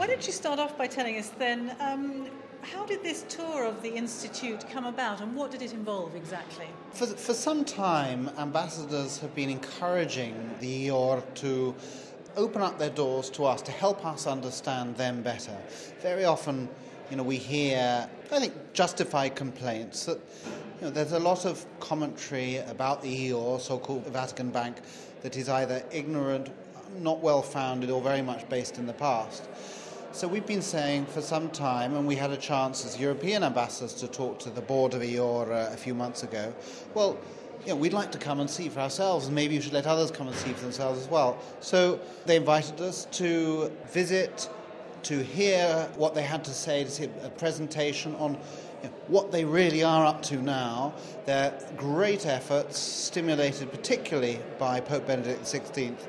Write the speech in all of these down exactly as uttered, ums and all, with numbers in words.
don't you start off by telling us then, um, how did this tour of the Institute come about and what did it involve exactly? For, for some time, ambassadors have been encouraging the E O R to open up their doors to us, to help us understand them better. Very often, you know, we hear, I think, justified complaints that, you know, there's a lot of commentary about the E O R, so-called Vatican Bank, that is either ignorant, not well-founded, or very much based in the past. So we've been saying for some time, and we had a chance as European ambassadors to talk to the board of E O R uh, a few months ago, well, you know, we'd like to come and see for ourselves, and maybe you should let others come and see for themselves as well. So they invited us to visit, to hear what they had to say, to see a presentation on, you know, what they really are up to now. Their great efforts, stimulated particularly by Pope Benedict the sixteenth,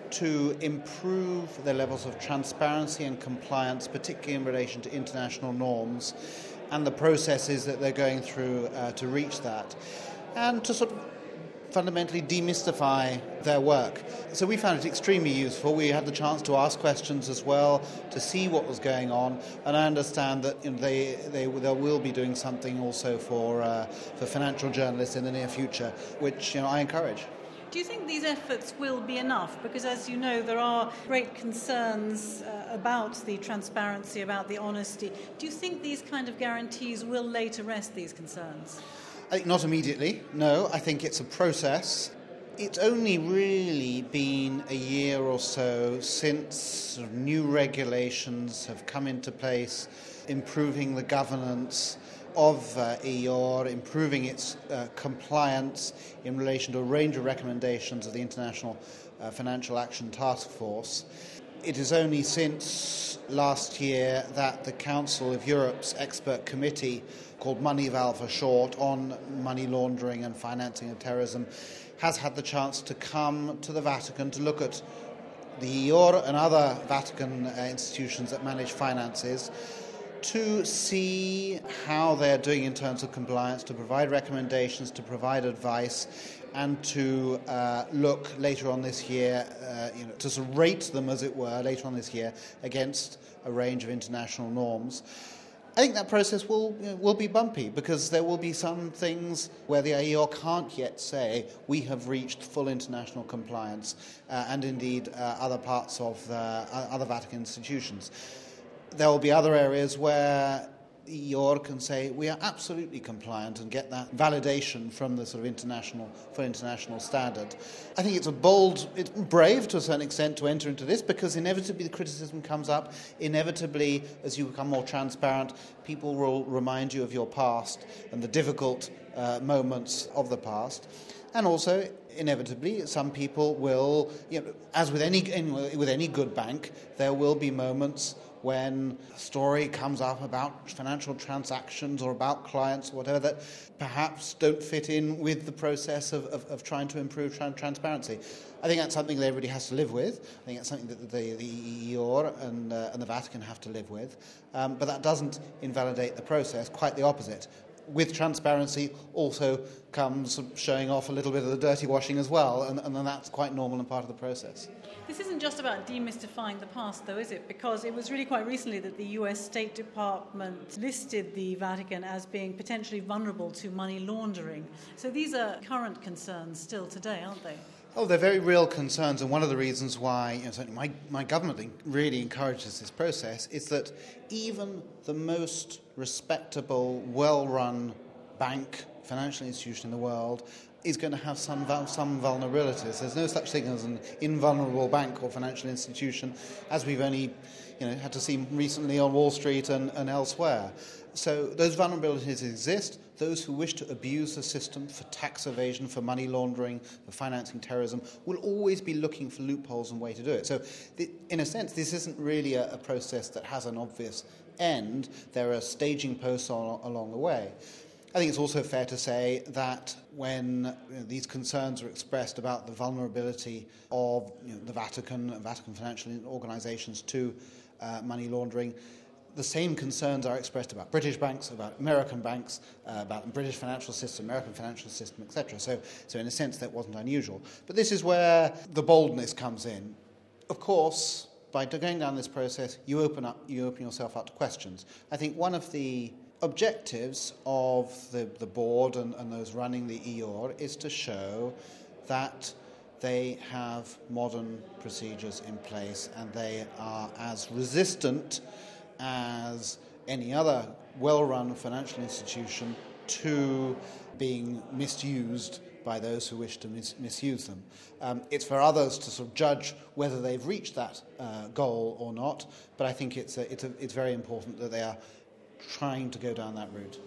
to improve their levels of transparency and compliance, particularly in relation to international norms and the processes that they're going through uh, to reach that, and to sort of fundamentally demystify their work. So we found it extremely useful. We had the chance to ask questions as well, to see what was going on, and I understand that, you know, they, they, they will be doing something also for, uh, for financial journalists in the near future, which, you know, I encourage. Do you think these efforts will be enough? Because, as you know, there are great concerns uh, about the transparency, about the honesty. Do you think these kind of guarantees will lay to rest these concerns? I think not immediately, no. I think it's a process. It's only really been a year or so since sort of new regulations have come into place, improving the governance of uh, E O R, improving its uh, compliance in relation to a range of recommendations of the International uh, Financial Action Task Force. It is only since last year that the Council of Europe's expert committee, called Moneyval for short, on money laundering and financing of terrorism, has had the chance to come to the Vatican to look at the E O R and other Vatican uh, institutions that manage finances, to see how they're doing in terms of compliance, to provide recommendations, to provide advice, and to uh, look later on this year, uh, you know, to sort of rate them, as it were, later on this year against a range of international norms. I think that process will, you know, will be bumpy, because there will be some things where the E O R can't yet say we have reached full international compliance, uh, and indeed uh, other parts of the, uh, other Vatican institutions. There will be other areas where E O R can say we are absolutely compliant and get that validation from the sort of international for international standard. I think it's a bold, it's brave to a certain extent to enter into this, because inevitably the criticism comes up. Inevitably, as you become more transparent, people will remind you of your past and the difficult uh, moments of the past. And also, inevitably, some people will, you know, as with any with any good bank, there will be moments when a story comes up about financial transactions or about clients or whatever that perhaps don't fit in with the process of, of, of trying to improve tra- transparency. I think that's something that everybody has to live with. I think that's something that the, the E O R and, uh, and the Vatican have to live with. Um, but that doesn't invalidate the process, quite the opposite. With transparency also comes showing off a little bit of the dirty washing as well, and, and then that's quite normal and part of the process. This isn't just about demystifying the past, though, is it? Because it was really quite recently that the U S State Department listed the Vatican as being potentially vulnerable to money laundering. So these are current concerns still today, aren't they? Oh, they're very real concerns, and one of the reasons why, you know, certainly my, my government really encourages this process is that even the most respectable, well-run bank, financial institution in the world is going to have some some vulnerabilities. There's no such thing as an invulnerable bank or financial institution, as we've only, you know, had to see recently on Wall Street and, and elsewhere. So those vulnerabilities exist. Those who wish to abuse the system for tax evasion, for money laundering, for financing terrorism, will always be looking for loopholes and way to do it. So, the, in a sense, this isn't really a, a process that has an obvious end. There are staging posts all, along the way. I think it's also fair to say that when, you know, these concerns are expressed about the vulnerability of, you know, the Vatican, Vatican financial organisations to uh, money laundering, the same concerns are expressed about British banks, about American banks, uh, about the British financial system, American financial system, et cetera. So, so in a sense, that wasn't unusual. But this is where the boldness comes in. Of course, by going down this process, you open up, you open yourself up to questions. I think one of the objectives of the, the board and, and those running the E O R is to show that they have modern procedures in place and they are as resistant as any other well-run financial institution to being misused by those who wish to mis- misuse them. Um, it's for others to sort of judge whether they've reached that uh, goal or not, but I think it's, a, it's, a, it's very important that they are trying to go down that route.